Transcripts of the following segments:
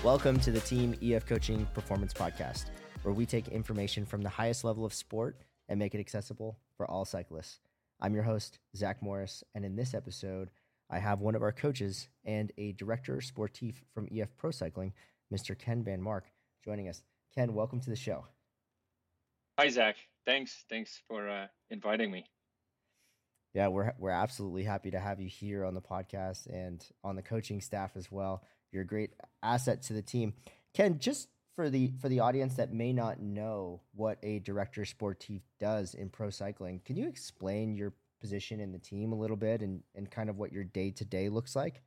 Welcome to the Team EF Coaching Performance Podcast, where we take information from the highest level of sport and make it accessible for all cyclists. I'm your host, Zach Morris, and in this episode, I have one of our coaches and a director sportif from EF Pro Cycling, Mr. Ken Van Mark, joining us. Ken, welcome to the show. Hi, Zach. Thanks for inviting me. Yeah, we're absolutely happy to have you here on the podcast and on the coaching staff as well. You're a great asset to the team. Ken, just for the audience that may not know what a director sportif does in pro cycling, can you explain your position in the team a little bit and kind of what your day-to-day looks like?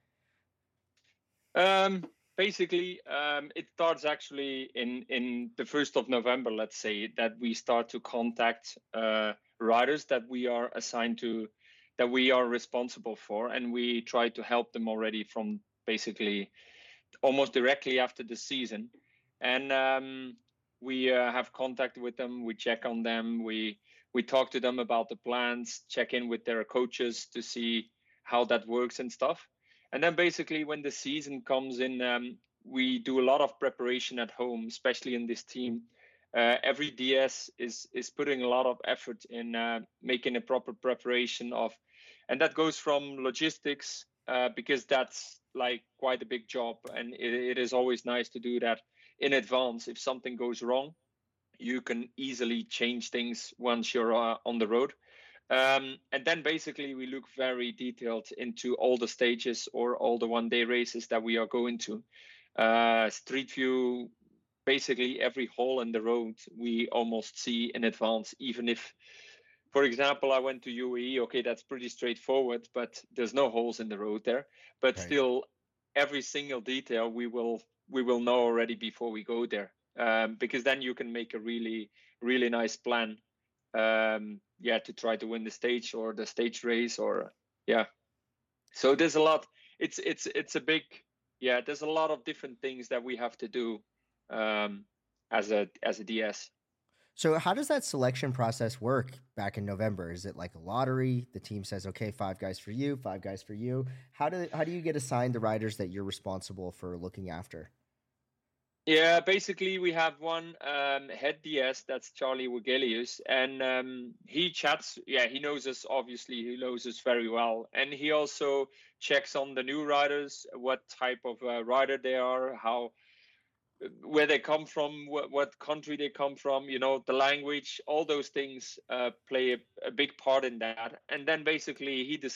Basically, it starts actually in the 1st of November, let's say, that we start to contact riders that we are assigned to, that we are responsible for, and we try to help them already from basically almost directly after the season. And we have contact with them, we check on them, we talk to them about the plans, check in with their coaches to see how that works and stuff. And then basically when the season comes in, we do a lot of preparation at home, especially in this team. Every DS is putting a lot of effort in making a proper preparation of, and that goes from logistics, because that's like quite a big job, and it is always nice to do that in advance. If something goes wrong, you can easily change things once you're on the road. And then basically we look very detailed into all the stages or all the one-day races that we are going to. Street view, basically every hole in the road we almost see in advance, even if, for example, I went to UAE. Okay, that's pretty straightforward, but there's no holes in the road there. But Right. Still, every single detail we will know already before we go there, because then you can make a really nice plan. To try to win the stage or the stage race, or So there's a lot. It's a big There's a lot of different things that we have to do as a DS. So how does that selection process work back in November? Is it like a lottery? The team says, okay, 5 guys for you, 5 guys for you. How do you get assigned the riders that you're responsible for looking after? Yeah, basically we have one head DS, that's Charlie Wegelius, and he chats. Yeah, he knows us, obviously. He knows us very well. And he also checks on the new riders, what type of rider they are, where they come from, what country they come from, the language, all those things play a big part in that. And then basically he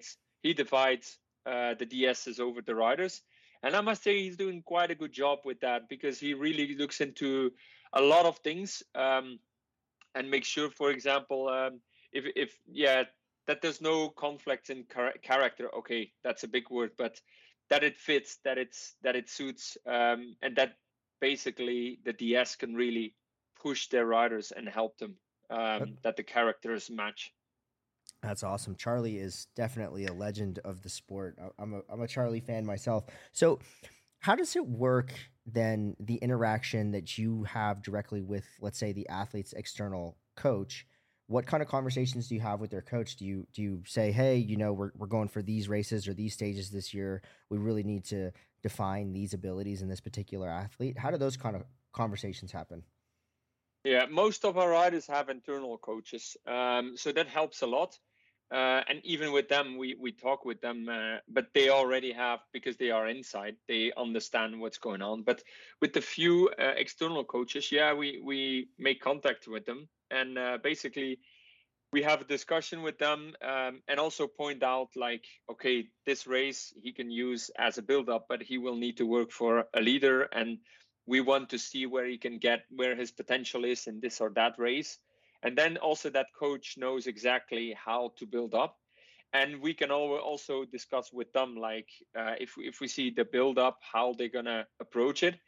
divides the DSs over the riders. And I must say he's doing quite a good job with that, because he really looks into a lot of things, and makes sure, for example, if that there's no conflict in character. Okay, that's a big word, but that it fits, that it suits, and that basically the DS can really push their riders and help them, that the characters match. That's awesome. Charlie is definitely a legend of the sport. I'm a Charlie fan myself. So how does it work then, the interaction that you have directly with, let's say, the athlete's external coach? What kind of conversations do you have with their coach? Do you say, hey, we're going for these races or these stages this year. We really need to define these abilities in this particular athlete. How do those kind of conversations happen? Yeah, most of our riders have internal coaches, so that helps a lot. And even with them, we talk with them, but they already have, because they are inside, they understand what's going on. But with the few external coaches, we make contact with them, and basically we have a discussion with them, and also point out, like, okay, this race he can use as a build-up, but he will need to work for a leader, and we want to see where he can get, where his potential is in this or that race. And then also that coach knows exactly how to build up. And we can also discuss with them, like, if we see the build up, how they're going to approach it.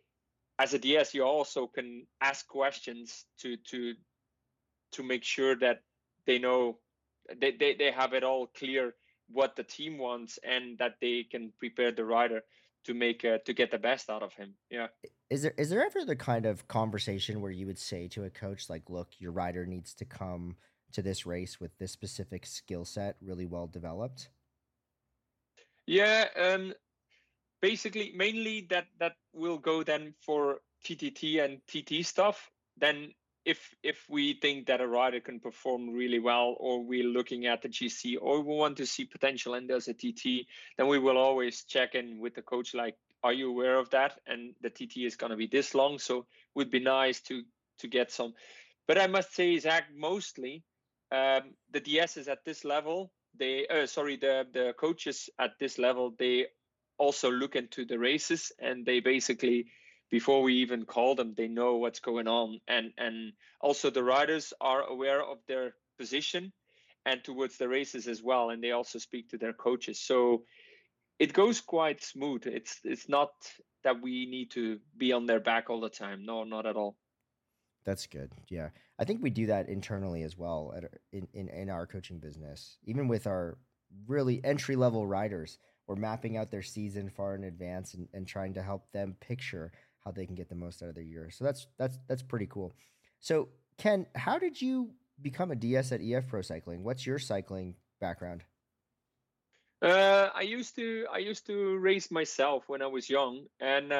As a DS, you also can ask questions to make sure that they know, they have it all clear what the team wants, and that they can prepare the rider to get the best out of him. Yeah. Is there ever the kind of conversation where you would say to a coach, like, look, your rider needs to come to this race with this specific skill set really well developed? Yeah. basically mainly that will go then for TTT and TT stuff. Then if we think that a rider can perform really well, or we're looking at the GC, or we want to see potential and there's a TT, then we will always check in with the coach, like, are you aware of that? And the TT is going to be this long, so it would be nice to get some. But I must say, Zach, mostly the DSs at this level, the coaches at this level, they also look into the races, and they basically, before we even call them, they know what's going on, and also the riders are aware of their position and towards the races as well, and they also speak to their coaches. So it goes quite smooth. It's not that we need to be on their back all the time. No, not at all. That's good. Yeah. I think we do that internally as well in our coaching business. Even with our really entry level riders, we're mapping out their season far in advance and trying to help them picture how they can get the most out of their year. So that's pretty cool. So Ken, how did you become a DS at EF Pro Cycling? What's your cycling background? I used to race myself when I was young, and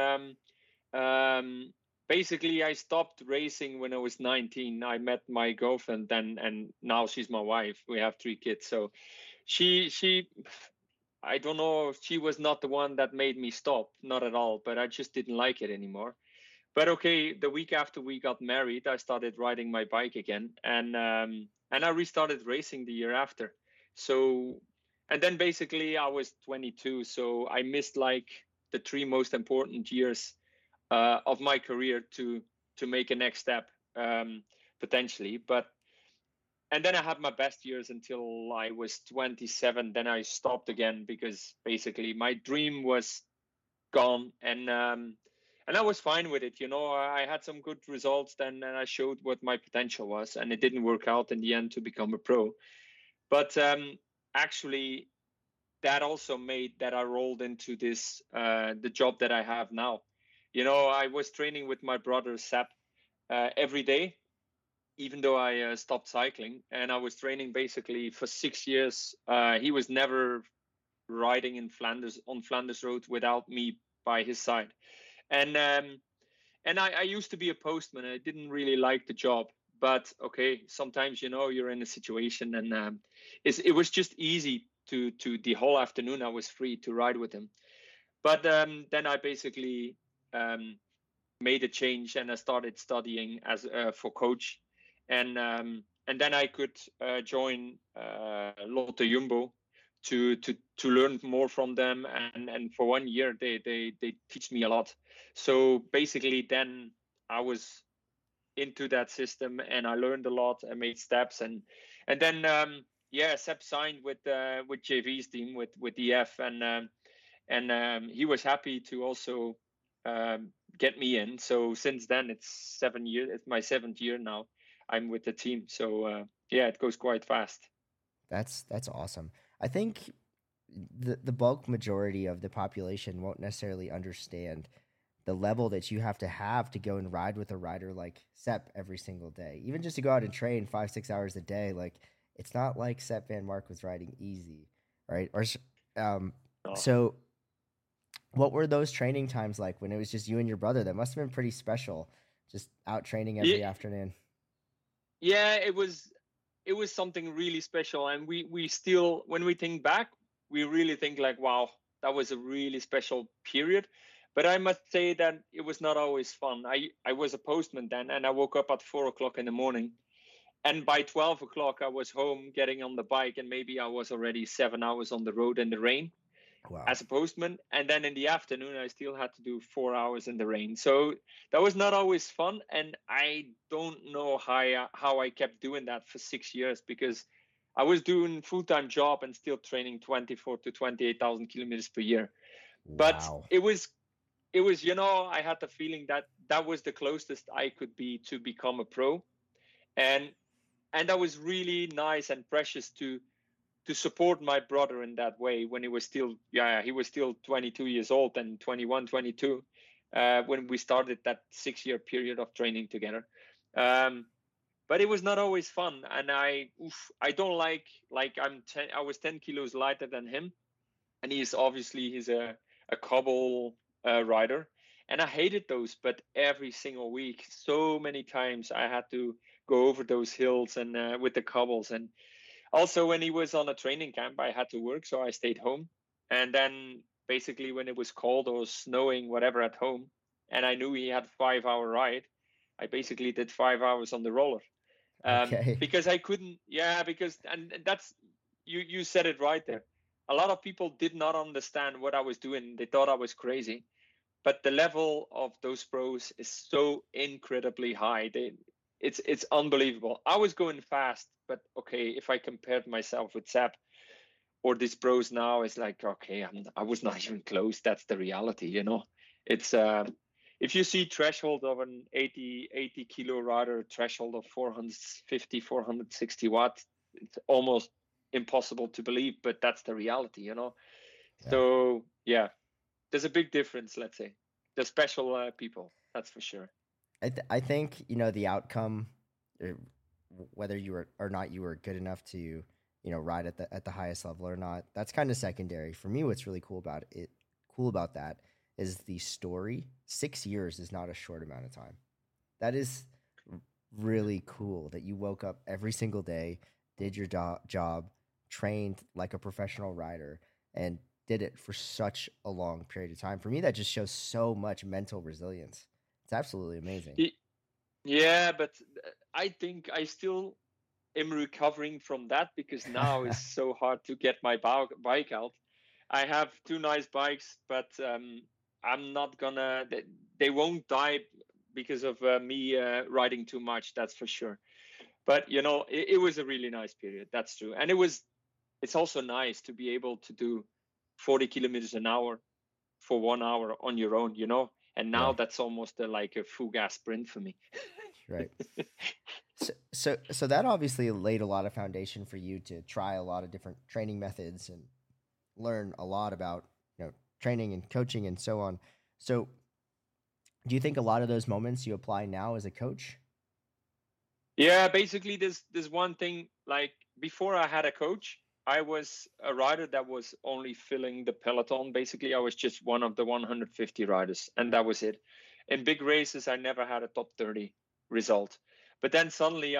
um, basically I stopped racing when I was 19. I met my girlfriend then, and now she's my wife. We have 3 kids, so she I don't know, she was not the one that made me stop, not at all, but I just didn't like it anymore. But okay, the week after we got married, I started riding my bike again, and I restarted racing the year after. So, and then basically I was 22, so I missed like the 3 most important years of my career to make a next step, potentially. But and then I had my best years until I was 27. Then I stopped again because basically my dream was gone, and I was fine with it. I had some good results then, and I showed what my potential was, and it didn't work out in the end to become a pro. But actually, that also made that I rolled into this the job that I have now. I was training with my brother Sepp every day, even though I stopped cycling, and I was training basically for 6 years. He was never riding in Flanders on Flanders Road without me by his side. And I used to be a postman. I didn't really like the job, but okay, sometimes you're in a situation, and it was just easy to the whole afternoon I was free to ride with him. But then I basically um, made a change, and I started studying as for coach, and then I could join Lotte Jumbo to learn more from them, and for 1 year they teach me a lot. So basically then I was into that system, and I learned a lot. I made steps, and then yeah, Seb signed with JV's team with EF, and he was happy to also get me in. So since then it's 7 years. It's my 7th year now. I'm with the team. So yeah, it goes quite fast. That's awesome. I think the bulk majority of the population won't necessarily understand the level that you have to go and ride with a rider like Sepp every single day. Even just to go out and train 5-6 hours a day, like it's not like Sepp Van Mark was riding easy, right? Um, Oh. so what were those training times like when it was just you and your brother? That must have been pretty special, just out training every Yeah, afternoon. yeah, it was something really special, and we still, when we think back, we really think like, wow, that was a really special period. But I must say that it was not always fun. I was a postman then, and I woke up at 4 o'clock in the morning, and by 12 o'clock I was home getting on the bike, and maybe I was already 7 hours on the road in the rain Wow. as a postman, and then in the afternoon I still had to do 4 hours in the rain. So that was not always fun, and I don't know how I kept doing that for 6 years, because I was doing full-time job and still training 24 to 28,000 kilometers per year. But Wow. it was I had the feeling that that was the closest I could be to become a pro, and that was really nice and precious to support my brother in that way when he was still, yeah, he was still 22 years old and 21, 22 when we started that 6 year period of training together. um, but it was not always fun, and I don't like I was 10 kilos lighter than him, and he's a a cobble rider, and I hated those. But every single week, so many times, I had to go over those hills and with the cobbles. And also, when he was on a training camp, I had to work, so I stayed home. And then basically, when it was cold or snowing, whatever, at home, and I knew he had a 5 hour ride, I basically did 5 hours on the roller, Okay. because I couldn't. Yeah, because and that's you said it right there. A lot of people did not understand what I was doing. They thought I was crazy, but the level of those pros is so incredibly high. It's unbelievable. I was going fast, but okay, if I compared myself with Seb or these pros now, it's like, okay, I was not even close. That's the reality. It's if you see threshold of an 80 kilo rider, threshold of 450, 460 watts, it's almost impossible to believe, but that's the reality. Yeah. So yeah, there's a big difference, let's say. The special people, that's for sure. I think the outcome, uh, whether you were or not you were good enough to ride at the highest level or not. That's kind of secondary for me. What's really cool about that is the story. 6 years is not a short amount of time. That is really cool that you woke up every single day, did your job, trained like a professional rider, and did it for such a long period of time. For me, that just shows so much mental resilience. It's absolutely amazing. Yeah, but I think I still am recovering from that, because now it's so hard to get my bike out. I have two nice bikes, but I'm not gonna. They won't die because of me riding too much. That's for sure. But it was a really nice period. That's true, and it's also nice to be able to do 40 kilometers an hour for 1 hour on your own. And now Yeah, that's almost like a full gas sprint for me. right. So that obviously laid a lot of foundation for you to try a lot of different training methods and learn a lot about training and coaching and so on. So, do you think a lot of those moments you apply now as a coach? Yeah, basically there's one thing, like before I had a coach, I was a rider that was only filling the peloton. Basically, I was just one of the 150 riders, and that was it. In big races, I never had a top 30 result. But then suddenly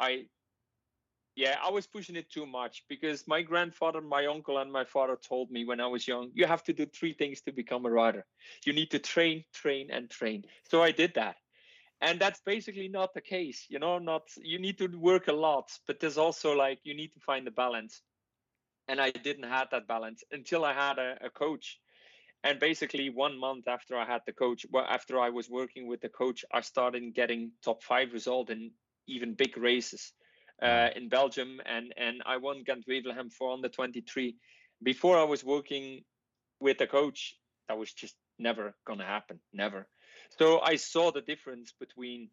I was pushing it too much, because my grandfather, my uncle, and my father told me when I was young, you have to do three things to become a rider. You need to train, train, and train. So I did that, and that's basically not the case. Not, you need to work a lot, but there's also, like, you need to find the balance. And I didn't have that balance until I had a coach. And basically 1 month after I had the coach, well, after I was working with the coach, I started getting top 5 result in even big races Wow. in Belgium, and I won Gent-Wevelgem for under 23. Before I was working with a coach, that was just never gonna happen, never. So I saw the difference between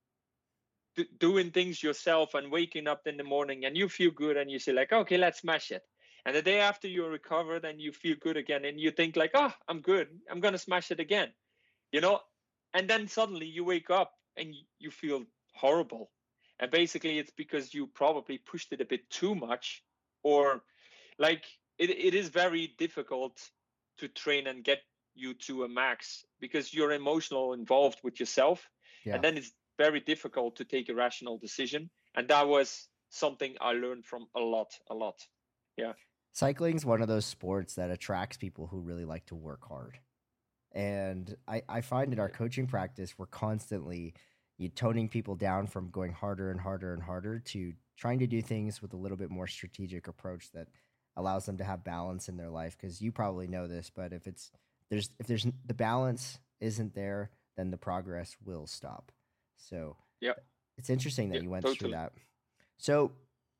doing things yourself and waking up in the morning and you feel good and you say, like, okay, let's smash it. And the day after you're recovered and you feel good again and you think, like, oh, I'm good, I'm gonna smash it again, you know. And then suddenly you wake up and you feel horrible. And basically it's because you probably pushed it a bit too much, or like it is very difficult to train and get you to a max, because you're emotional involved with yourself, and Yeah. then it's very difficult to take a rational decision. And that was something I learned from a lot. Yeah. Cycling's one of those sports that attracts people who really like to work hard. And I find in our coaching practice, we're constantly toning people down from going harder and harder and harder to trying to do things with a little bit more strategic approach that allows them to have balance in their life. Because you probably know this, but if there's the balance isn't there, then the progress will stop. So Yeah. it's interesting that Yeah, you went through totally. that. So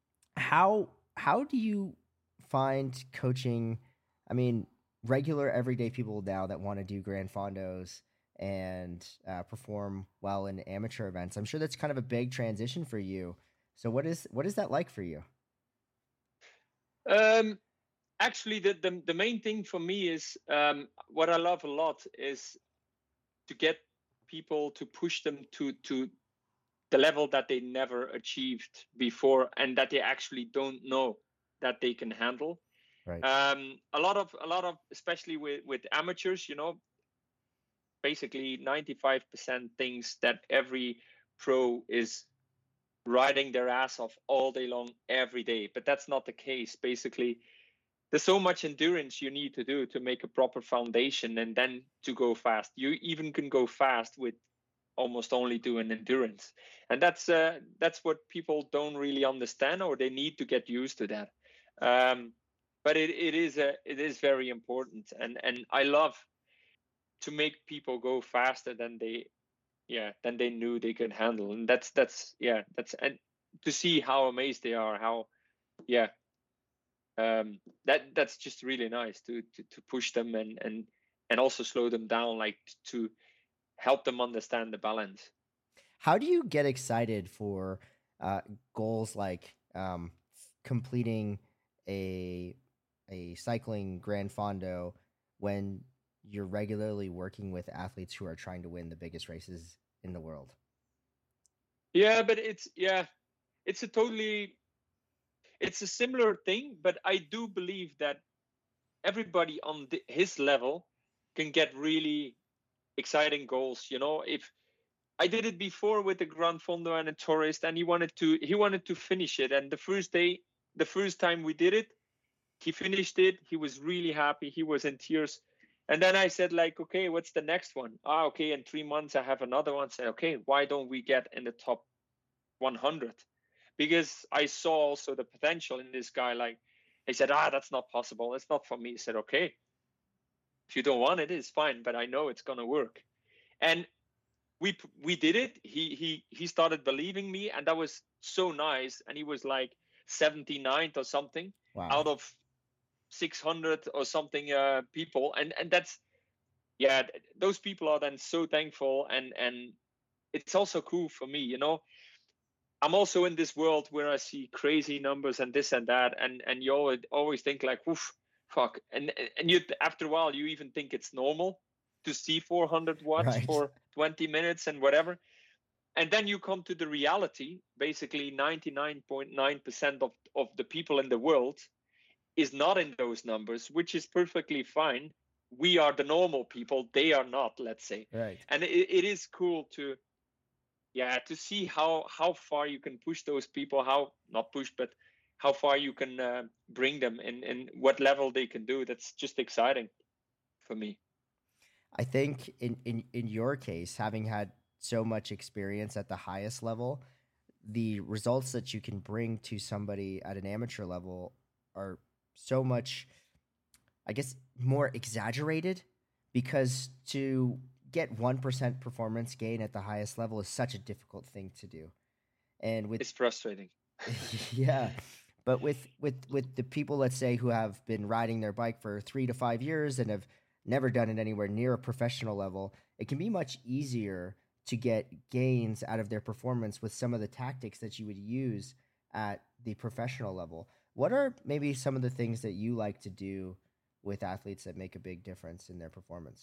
how do you find coaching? I mean, regular everyday people now that want to do grand fondos and perform well in amateur events. I'm sure that's kind of a big transition for you. So what is that like for you? um Actually, the main thing for me is, what I love a lot is to get people, to push them to the level that they never achieved before, and that they actually don't know that they can handle. Right. A lot of especially with amateurs, basically 95% thinks that every pro is riding their ass off all day long every day, but that's not the case. Basically, there's so much endurance you need to do to make a proper foundation and then to go fast. You even can go fast with almost only doing endurance, and that's what people don't really understand, or they need to get used to that. um, but it is very important, and I love to make people go faster than they knew they could handle. And that's and to see how amazed they are, how yeah that's just really nice to push them and also slow them down, like to help them understand the balance. How do you get excited for goals like completing a cycling Grand Fondo when you're regularly working with athletes who are trying to win the biggest races in the world? Yeah, but it's a totally it's a similar thing, but I do believe that everybody on his level can get really exciting goals. If I did it before with the Grand Fondo and a tourist, and he wanted to finish it. And the first time we did it, he finished it. He was really happy. He was in tears. And then I said, like, okay, what's the next one? Okay, in 3 months I have another one. Said, okay, why don't we get in the top 100? Because I saw also the potential in this guy. Like, he said, that's not possible. It's not for me. I said, okay, if you don't want it, it's fine, but I know it's gonna work. And we did it. He started believing me, and that was so nice. And he was like 79th or something Wow. out of 600 or something people, and that's those people are then so thankful, and it's also cool for me. I'm also in this world where I see crazy numbers and this and that, and you always think like, oof, fuck, and you after a while you even think it's normal to see 400 watts Right. for 20 minutes and whatever. And then you come to the reality. Basically 99.9% of the people in the world is not in those numbers, which is perfectly fine. We are the normal people, they are not, let's say. Right. And it is cool to see how far you can push those people, how not push, but how far you can bring them and what level they can do. That's just exciting for me. I think in your case, having had so much experience at the highest level, the results that you can bring to somebody at an amateur level are so much, I guess, more exaggerated, because to get 1% performance gain at the highest level is such a difficult thing to do. And with It's frustrating. yeah, but with the people, let's say, who have been riding their bike for 3 to 5 years and have never done it anywhere near a professional level, it can be much easier to get gains out of their performance with some of the tactics that you would use at the professional level. What are maybe some of the things that you like to do with athletes that make a big difference in their performance?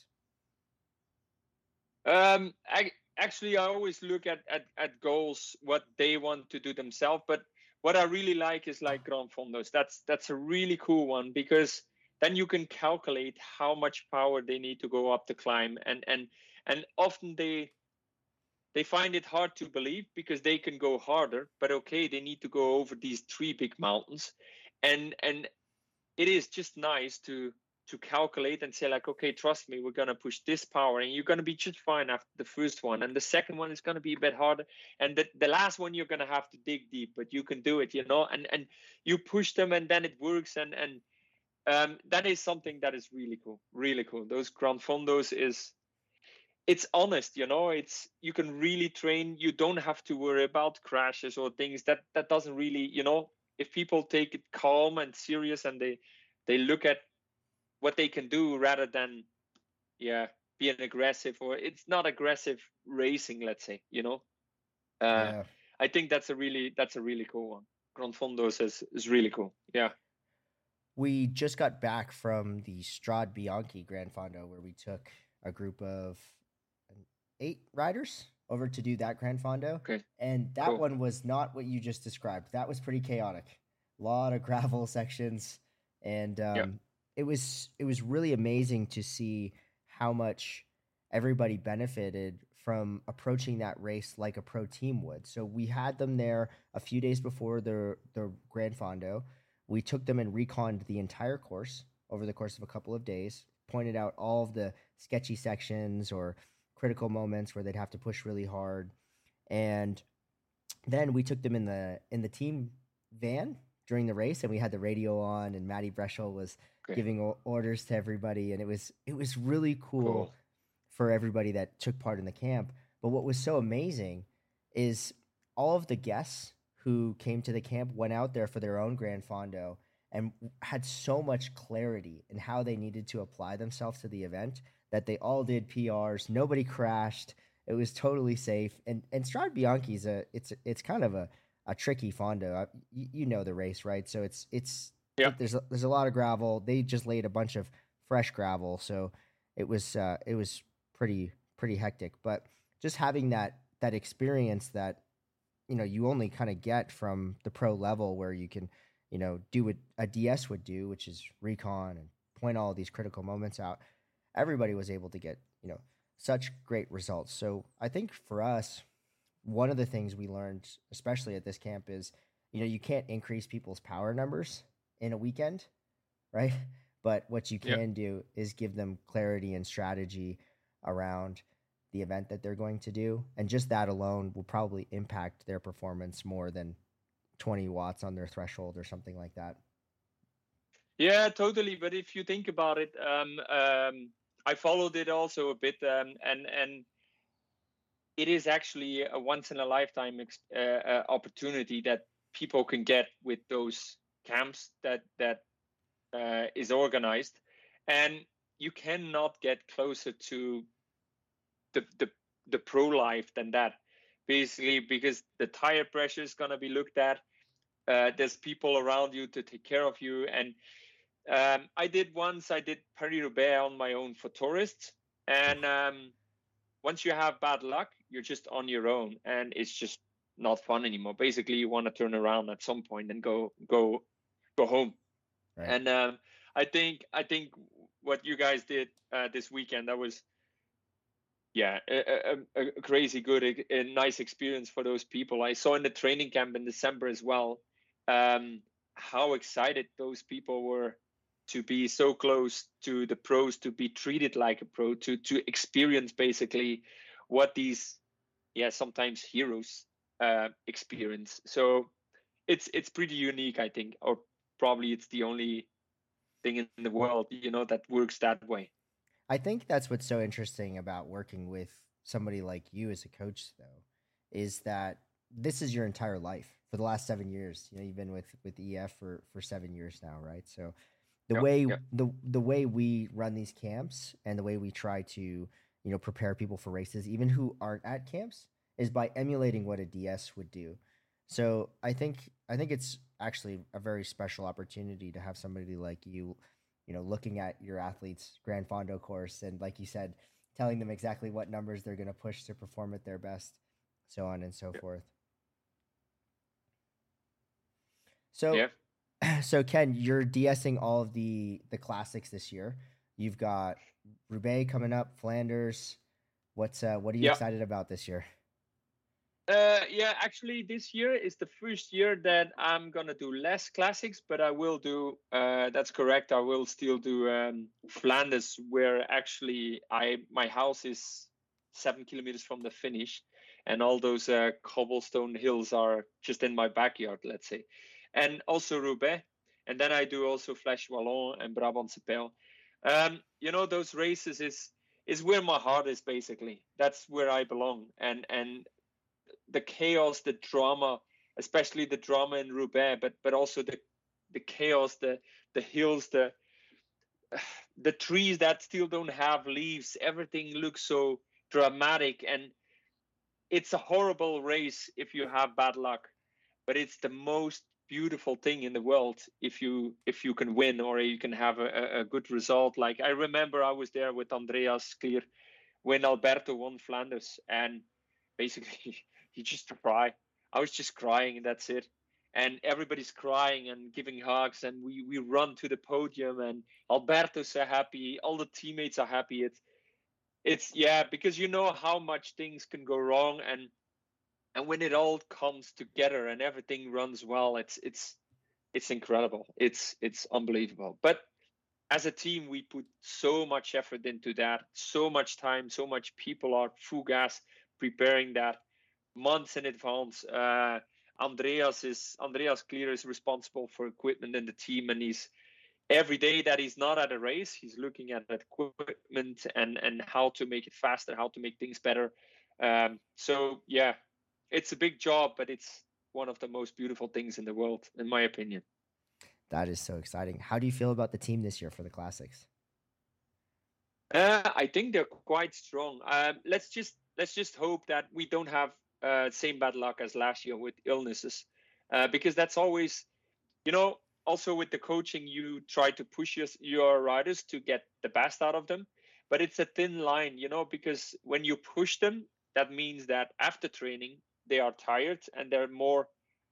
Actually, I always look at goals, what they want to do themselves. But what I really like is like Grand Fondos. That's a really cool one, because then you can calculate how much power they need to go up the climb, and often they find it hard to believe because they can go harder, but okay, they need to go over these three big mountains, and it is just nice to calculate and say like, okay, trust me, we're going to push this power and you're going to be just fine after the first one, and the second one is going to be a bit harder, and the last one you're going to have to dig deep, but you can do it, and you push them, and then it works, and that is something that is really cool, really cool. Those Grand Fondos it's honest, it's you can really train. You don't have to worry about crashes or things. That doesn't really, if people take it calm and serious, and they look at what they can do rather than yeah being aggressive, or it's not aggressive racing, let's say, uh Yeah. I think that's a really cool one. Grand Fondos is really cool. Yeah. We just got back from the Strade Bianchi Grand Fondo, where we took a group of 8 riders over to do that Grand Fondo. Okay. And that Cool. one was not what you just described. That was pretty chaotic. A lot of gravel sections. and Yeah. it was really amazing to see how much everybody benefited from approaching that race like a pro team would. So we had them there a few days before the Grand Fondo. We took them and reconned the entire course over the course of a couple of days, pointed out all of the sketchy sections or critical moments where they'd have to push really hard. And then we took them in the team van during the race, and we had the radio on, and Maddie Breschel was Okay. giving orders to everybody, and it was really cool Cool. for everybody that took part in the camp. But what was so amazing is all of the guests who came to the camp went out there for their own Grand Fondo and had so much clarity in how they needed to apply themselves to the event that they all did PRs. Nobody crashed. It was totally safe. And Strade Bianchi's it's kind of a tricky Fondo. You know the race, right? So Yeah. there's a lot of gravel. They just laid a bunch of fresh gravel, so it was pretty hectic. But just having that experience that you only kind of get from the pro level, where you can do what a DS would do, which is recon and point all of these critical moments out. Everybody was able to get such great results. So I think for us, one of the things we learned, especially at this camp, is you can't increase people's power numbers in a weekend, right? But what you Yeah. can do is give them clarity and strategy around the event that they're going to do. And just that alone will probably impact their performance more than 20 watts on their threshold or something like that. Yeah, totally. But if you think about it, I followed it also a bit, and it is actually a once in a lifetime opportunity that people can get with those camps that is organized, and you cannot get closer to the the, the pro life than that. Basically, because the tire pressure is gonna be looked at. There's people around you to take care of you, and I did Paris-Roubaix on my own for tourists, and once you have bad luck, you're just on your own, and it's just not fun anymore. Basically, you want to turn around at some point and go home. Right. And I think what you guys did this weekend, that was yeah a crazy good, a nice experience for those people. I saw in the training camp in December as well, how excited those people were to be so close to the pros, to be treated like a pro, to experience basically what these sometimes heroes experience. So it's pretty unique, I think, or probably it's the only thing in the world that works that way. I think that's what's so interesting about working with somebody like you as a coach, though, is that this is your entire life for the last 7 years. You've been with EF for 7 years now, right? So the Yeah, way yeah, the way we run these camps and the way we try to prepare people for races, even who aren't at camps, is by emulating what a DS would do. So I think it's actually a very special opportunity to have somebody like you looking at your athletes' Grand Fondo course, and like you said, telling them exactly what numbers they're going to push to perform at their best, so on and so yeah, forth. So yeah. so Ken, you're DSing all of the classics this year. You've got Roubaix coming up, Flanders. What are you Yeah. excited about this year? Yeah, actually, this year is the first year that I'm gonna do less classics, but I will do. That's correct. I will still do Flanders, where actually my house is 7 kilometers from the finish, and all those cobblestone hills are just in my backyard, let's say, and also Roubaix, and then I do also Flèche Wallonne and Brabantse Pijl. Those races is where my heart is. Basically, that's where I belong, and the chaos, the drama, especially the drama in Roubaix, but also the chaos, the hills, the trees that still don't have leaves. Everything looks so dramatic, and it's a horrible race if you have bad luck. But it's the most beautiful thing in the world if you can win, or you can have a good result. Like I remember I was there with Andreas Clear when Alberto won Flanders, and basically he just cried. I was just crying, and that's it. and everybody's crying and giving hugs, and we run to the podium, and Alberto's so happy, all the teammates are happy. It's yeah, because you know how much things can go wrong, and when it all comes together and everything runs well, it's incredible. It's unbelievable. But as a team, we put so much effort into that, so much time, so much people are full gas preparing that months in advance. Andreas Clear is responsible for equipment in the team, and he's every day that he's not at a race, he's looking at equipment and how to make it faster, how to make things better. So yeah, it's a big job, but it's one of the most beautiful things in the world, in my opinion. That is so exciting. How do you feel about the team this year for the classics? I think they're quite strong. Let's just hope that we don't have same bad luck as last year with illnesses, because that's always, you know, also with the coaching, you try to push your riders to get the best out of them, but it's a thin line, because when you push them, that means that after training they are tired and they're more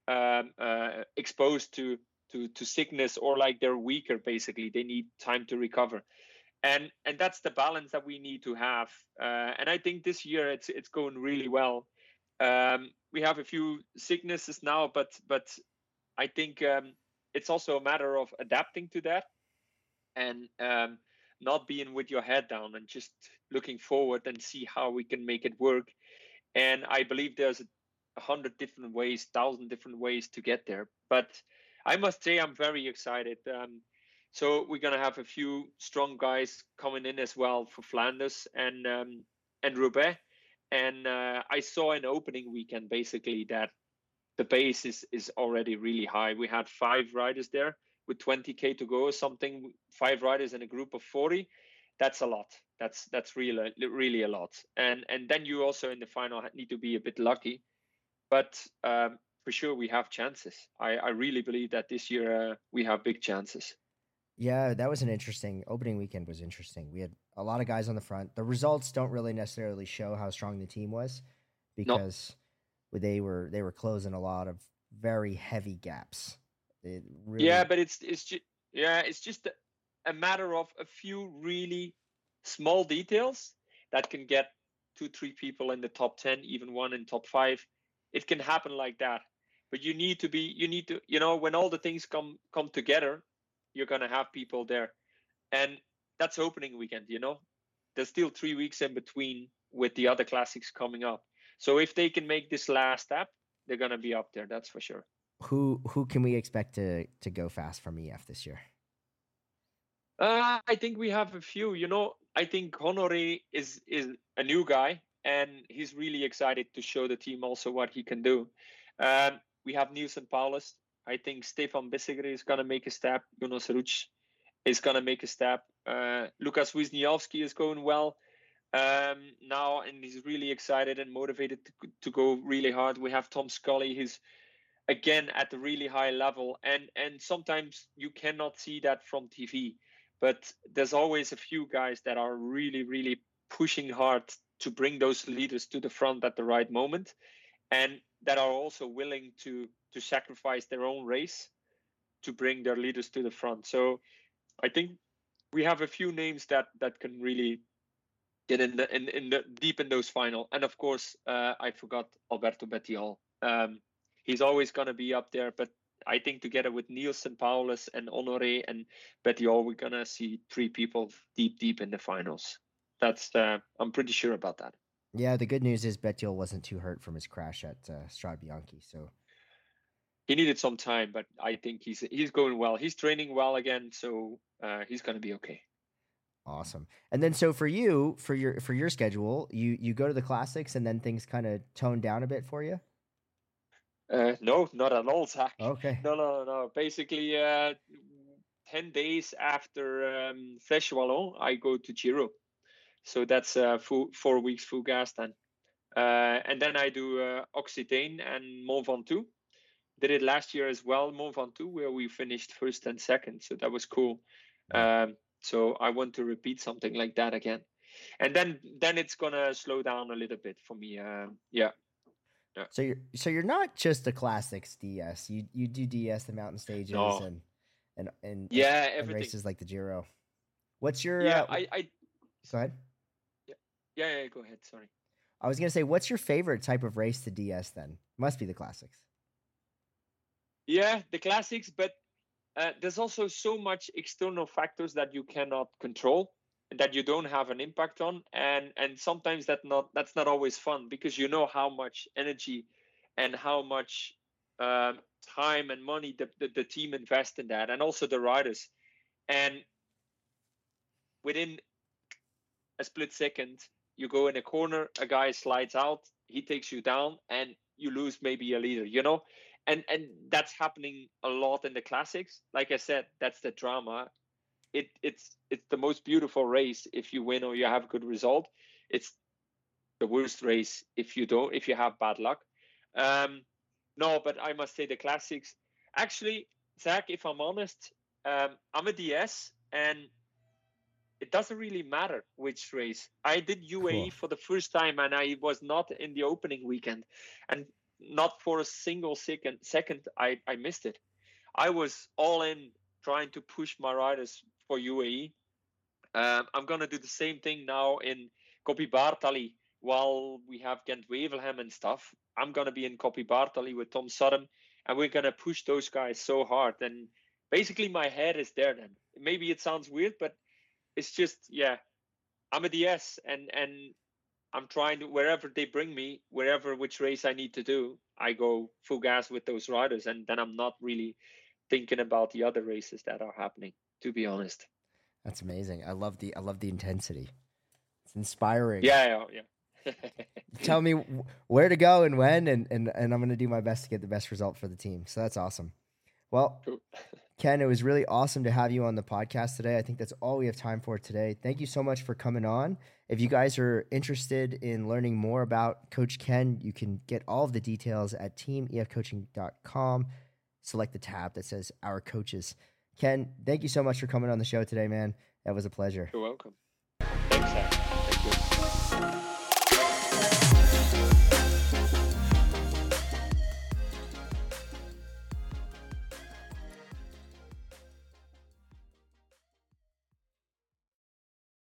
exposed to sickness, or like they're weaker. Basically, they need time to recover, and that's the balance that we need to have. And I think this year it's going really well. We have a few sicknesses now, but I think it's also a matter of adapting to that, and not being with your head down and just looking forward and see how we can make it work. And I believe there's 100 different ways, 1,000 different ways to get there. But I must say I'm very excited. So we're gonna have a few strong guys coming in as well for Flanders and Roubaix. And I saw in opening weekend basically that the base is already really high. We had 5 riders there with 20K to go or something. 5 riders in a group of 40. That's a lot. That's really a lot. And then you also in the final need to be a bit lucky. But for sure we have chances. I really believe that this year we have big chances. Yeah, that was an interesting opening weekend. Was interesting. We had a lot of guys on the front. The results don't really necessarily show how strong the team was, No. because they were closing a lot of very heavy gaps. It really, Yeah, but it's just a matter of a few really small details that can get 2 3 people in the top 10, even one in top 5. It can happen like that. But you need to when all the things come together, you're going to have people there. And that's opening weekend. There's still 3 weeks in between with the other classics coming up. So if they can make this last step, they're going to be up there, that's for sure. who can we expect to go fast from EF this year? I think we have a few. I think Honoré is a new guy, and he's really excited to show the team also what he can do. We have Nielsen Paulus. I think Stefan Bissegger is going to make a step. Jonas Ruch is going to make a step. Lukas Wisniewski is going well now, and he's really excited and motivated to go really hard. We have Tom Scully, who's again at a really high level, and sometimes you cannot see that from TV, but there's always a few guys that are really really pushing hard to bring those leaders to the front at the right moment, and that are also willing to sacrifice their own race to bring their leaders to the front. So I think we have a few names that can really get in the deep in those final. And of course I forgot Alberto Bettiol. He's always going to be up there, but I think together with Nielsen Paulus and Honoré and Bettiol, we're going to see 3 people deep in the finals. That's I'm pretty sure about that. Yeah, the good news is Bettiol wasn't too hurt from his crash at Strade Bianchi, so he needed some time, but I think he's going well. He's training well again, so he's going to be okay. Awesome. And then so for you, for your schedule, you go to the classics and then things kind of tone down a bit for you? No, not at all, Zach. Okay. No. Basically, 10 days after Flèche Wallonne, I go to Giro. So that's 4 weeks full gas then. And then I do Occitane and Mont Ventoux. Did it last year as well, Mont Ventoux, where we finished first and second. So that was cool. So I want to repeat something like that again. And then it's going to slow down a little bit for me. Yeah. Yeah. So you're not just a classics DS. You do DS the mountain stages No. and Everything. races like the Giro. What's your Yeah, go ahead. Yeah, go ahead. Sorry. I was gonna say, what's your favorite type of race to DS then? Must be the classics. Yeah, the classics, but there's also so much external factors that you cannot control and that you don't have an impact on, and sometimes that's not always fun, because you know how much energy and how much time and money the team invest in that, and also the riders. And within a split second, you go in a corner, a guy slides out, he takes you down, and you lose maybe a leader, and that's happening a lot in the classics. Like I said, that's the drama. It's the most beautiful race if you win or you have a good result. It's the worst race if you have bad luck. No, but I must say the classics. Actually, Zach, if I'm honest, I'm a DS, and it doesn't really matter which race. I did UAE for the first time, and I was not in the opening weekend, and not for a single second I missed it. I was all in trying to push my riders for UAE. I'm gonna do the same thing now in Coppi Bartali while we have Gent Wevelgem and stuff. I'm gonna be in Coppi Bartali with Tom Sutton, and we're gonna push those guys so hard. And basically, my head is there. Then maybe it sounds weird, but it's just, I'm a DS, and I'm trying to, wherever they bring me, which race I need to do, I go full gas with those riders, and then I'm not really thinking about the other races that are happening, to be honest. That's amazing. I love the intensity. It's inspiring. Yeah. Tell me where to go and when, and I'm going to do my best to get the best result for the team. So that's awesome. Well, cool. Ken, it was really awesome to have you on the podcast today. I think that's all we have time for today. Thank you so much for coming on. If you guys are interested in learning more about Coach Ken, you can get all of the details at teamefcoaching.com. Select the tab that says Our Coaches. Ken, thank you so much for coming on the show today, man. That was a pleasure. You're welcome. Thanks, Zach. Thank you.